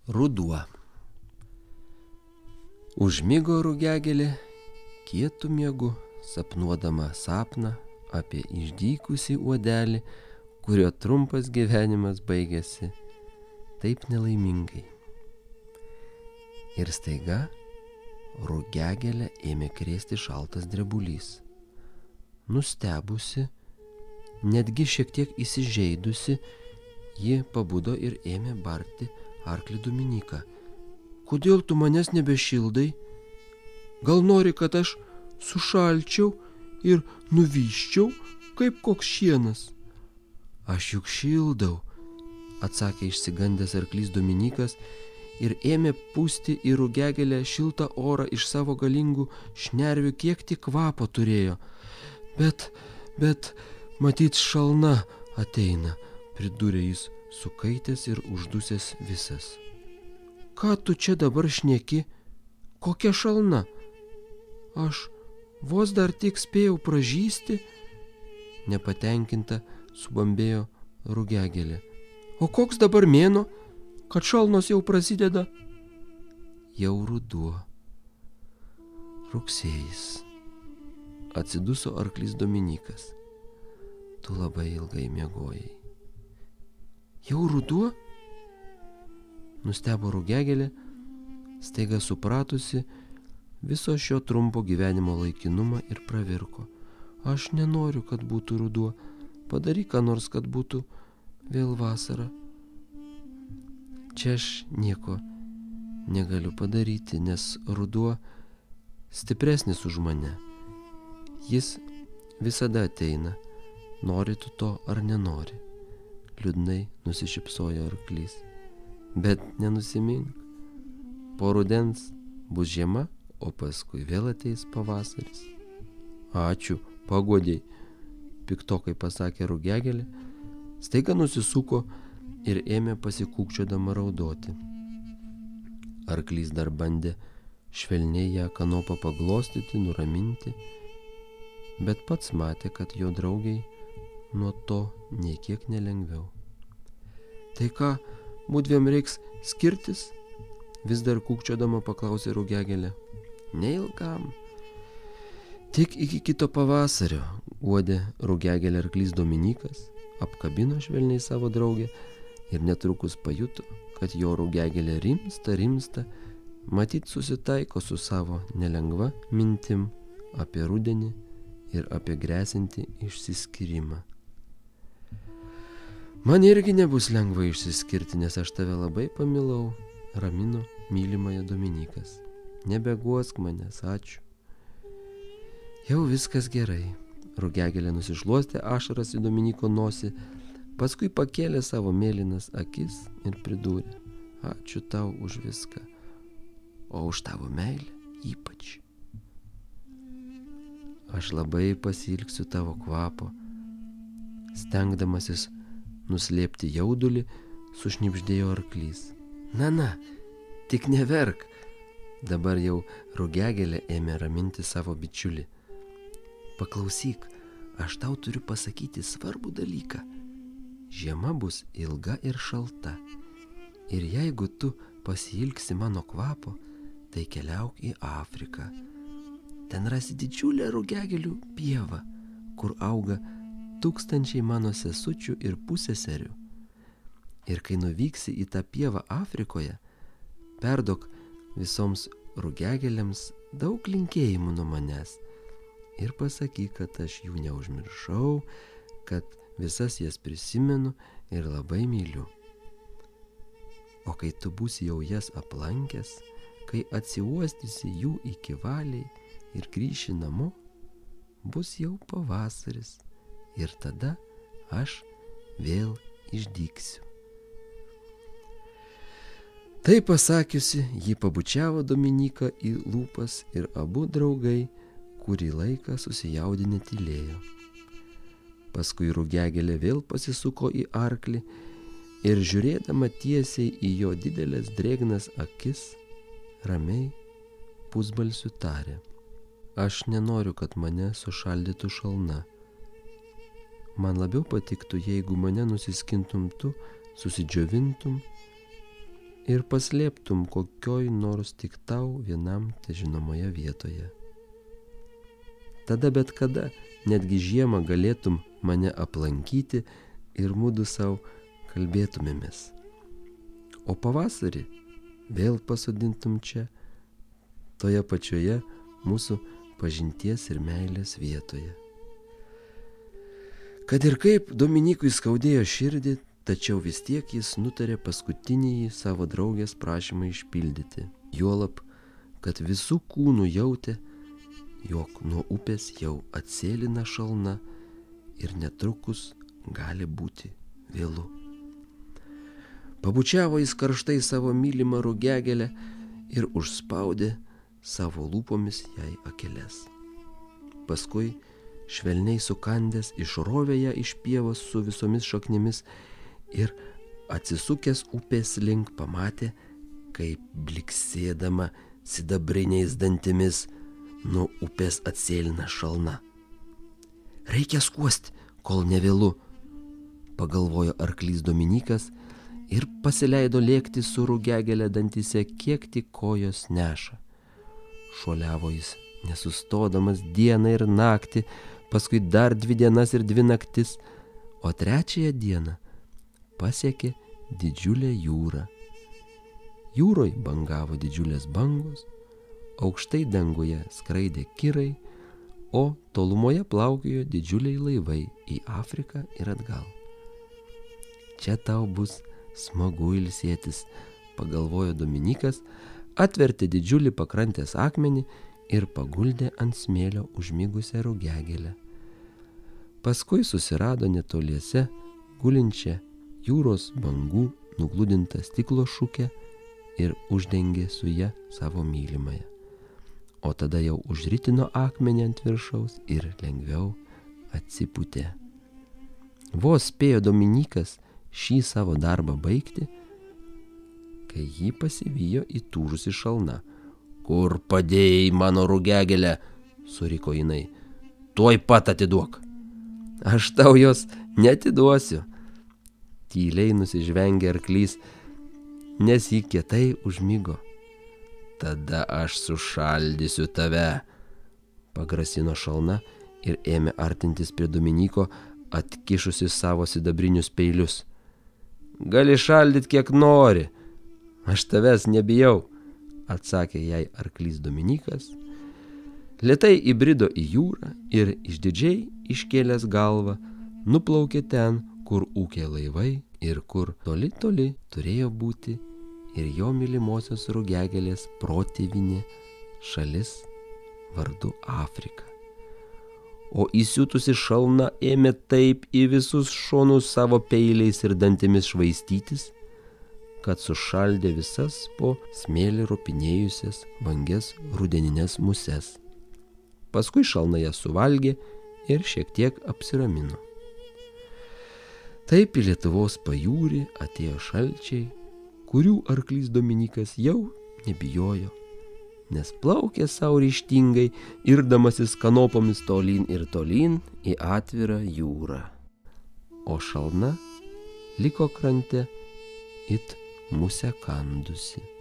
Ruduo. Užmigo rugiagėlė kietu miegu, sapnuodama sapną apie išdykusį uodelį, kurio trumpas gyvenimas baigėsi taip nelaimingai. Ir staiga rugiagėlę ėmė krėsti šaltas drebulys. Nustebusi, netgi šiek tiek įsižeidusi, ji pabudo ir ėmė barti arklį Dominyką. Kodėl tu manęs nebešildai? Gal nori, kad aš sušalčiau ir nuvyščiau, kaip koks šienas? Aš juk šildau, atsakė išsigandęs arklys Dominykas ir ėmė pūsti į rugiagėlę šiltą orą iš savo galingų šnervių, kiek tik kvapo turėjo. Bet, matyt, šalna ateina, pridūrė jis, sukaitęs ir uždusęs visas. Ką tu čia dabar šneki? Kokia šalna? Aš vos dar tik spėjau pražysti, nepatenkinta subambėjo rugiagėlė. O koks dabar mėnuo, kad šalnos jau prasideda? Jau ruduo. Rugsėjis. Atsiduso arklys Dominykas. Tu labai ilgai miegojai. Jau ruduo? Nustebo rugiagėlė, staiga supratusi viso šio trumpo gyvenimo laikinumą ir pravirko. Aš nenoriu, kad būtų ruduo. Padaryk ką nors, kad būtų vėl vasara. Čia aš nieko negaliu padaryti, nes ruduo stipresnis už mane. Jis visada ateina, nori tu to ar nenori. Liūdnai nusišypsojo arklys. Bet nenusimink, po rudens bus žiema, o paskui vėl ateis pavasaris. Ačiū, paguodei, piktokai pasakė rugiagėlė, staiga nusisuko ir ėmė pasikūkčiodama raudoti. Arklys dar bandė švelniai ją kanopą paglostyti, nuraminti, bet pats matė, kad jo draugiai nuo to nei kiek nelengviau. Tai ką, mudviem reiks skirtis? Vis dar kūkčiodama paklausė rugiagėlė. Neilgam. Tik iki kito pavasario, uodė rugiagėlė arklys Dominykas, apkabino švelniai savo draugę ir netrukus pajuto, kad jo rugiagėlė rimsta, matyt susitaiko su savo nelengva mintim apie rudenį ir apie gresiantį išsiskyrimą. Man irgi nebus lengva išsiskirti, nes aš tave labai pamilau, ramino mylimąją Dominykas. Nebeguosk manęs, ačiū. Jau viskas gerai. Rugiagėlė nusišluostė ašaras į Dominyko nosį, paskui pakėlė savo mėlynas akis ir pridūrė. Ačiū tau už viską, o už tavo meilę ypač. Aš labai pasiilgsiu tavo kvapo. Stengdamasis nuslėpti jaudulį, sušnibždėjo arklys. Na, tik neverk. Dabar jau rugiagėlė ėmė raminti savo bičiulį. Paklausyk, aš tau turiu pasakyti svarbų dalyką. Žiema bus ilga ir šalta. Ir jeigu tu pasiilgsi mano kvapo, tai keliauk į Afriką. Ten rasi didžiulę rugiagėlių pievą, kur auga tūkstančiai mano sesučių ir puseserių. Ir kai nuvyksi į tą pievą Afrikoje, perduok visoms rugiagėlėms daug linkėjimų nuo manęs ir pasakyk, kad aš jų neužmiršau, kad visas jas prisimenu ir labai myliu. O kai tu būsi jau jas aplankęs, kai atsiuostysi jų iki valiai ir grįši namo, bus jau pavasaris. Ir tada aš vėl išdyksiu. Tai pasakiusi, ji pabučiavo Dominyką į lūpas ir abu draugai kurį laiką susijaudinę tylėjo. Paskui rugiagėlė vėl pasisuko į arklį ir žiūrėdama tiesiai į jo didelės drėgnas akis, ramiai pusbalsiu tarė. Aš nenoriu, kad mane sušaldytų šalna. Man labiau patiktų, jeigu mane nusiskintum tu, susidžiovintum ir paslėptum kokioj nors tik tau vienam žinomoje vietoje. Tada bet kada, netgi žiemą galėtum mane aplankyti ir mudu savo kalbėtumėmės. O pavasarį vėl pasodintum čia, toje pačioje mūsų pažinties ir meilės vietoje. Kad ir kaip Dominykui skaudėjo širdį, tačiau vis tiek jis nutarė paskutinį savo draugės prašymą išpildyti. Juolab, kad visų kūnų jautė, jog nuo upės jau atsėlina šalna ir netrukus gali būti vėlu. Pabučiavo jis karštai savo mylimą rugiagėlę ir užspaudė savo lūpomis jai akeles. Paskui švelniai sukandęs išrovė ją iš pievos su visomis šaknimis ir atsisukęs upės link pamatė, kaip bliksėdama sidabriniais dantimis nuo upės atsėlina šalna. Reikia skuosti, kol nevėlu, pagalvojo arklys Dominykas ir pasileido lėkti su rugiagėle dantyse, kiek tik kojos neša. Šuoliavo jis nesustodamas dieną ir naktį, paskui dar 2 dienas ir 2 naktis, o 3 dieną pasiekė didžiulę jūrą. Jūroj bangavo didžiulės bangos, aukštai danguje skraidė kirai, o tolumoje plaukiojo didžiuliai laivai į Afriką ir atgal. Čia tau bus smagu ilsėtis, pagalvojo Dominykas, atvertė didžiulį pakrantės akmenį ir paguldė ant smėlio užmigusią rugiagėlę. Paskui susirado netoliese gulinčią jūros bangų nugludintą stiklo šukę ir uždengė su ja savo mylimąją. O tada jau užritino akmenį ant viršaus ir lengviau atsipūtė. Vos spėjo Dominykas šį savo darbą baigti, kai jį pasivijo įtūžusi šalna. Kur padėjai mano rugiagėlę, suriko jinai. Tuoj pat atiduok. Aš tau jos neatiduosiu. Tyliai nusižvengė arklys, nes jį kietai užmigo. Tada aš sušaldysiu tave, pagrasino šalna ir ėmė artintis prie Dominyko, atkišusi savo sidabrinius peilius. Gali šaldyt kiek nori, aš tavęs nebijau, atsakė jai arklys Dominykas. Lėtai įbrido į jūrą ir išdidžiai iškėlęs galvą nuplaukė ten, kur ūkė laivai ir kur toli toli turėjo būti ir jo mylimosios rugiagėlės protėvinė šalis vardu Afrika. O įsiutusi šalna ėmė taip į visus šonus savo peiliais ir dantimis švaistytis, kad sušaldė visas po smėlį ropinėjusias vangias rudeninės muses. Paskui šalna jas suvalgė ir šiek tiek apsiramino. Taip į Lietuvos pajūrį atėjo šalčiai, kurių arklys Dominykas jau nebijojo, nes plaukė savo ryžtingai, irdamasis kanopomis tolyn ir tolyn į atvirą jūrą. O šalna liko krante it musę kandusi.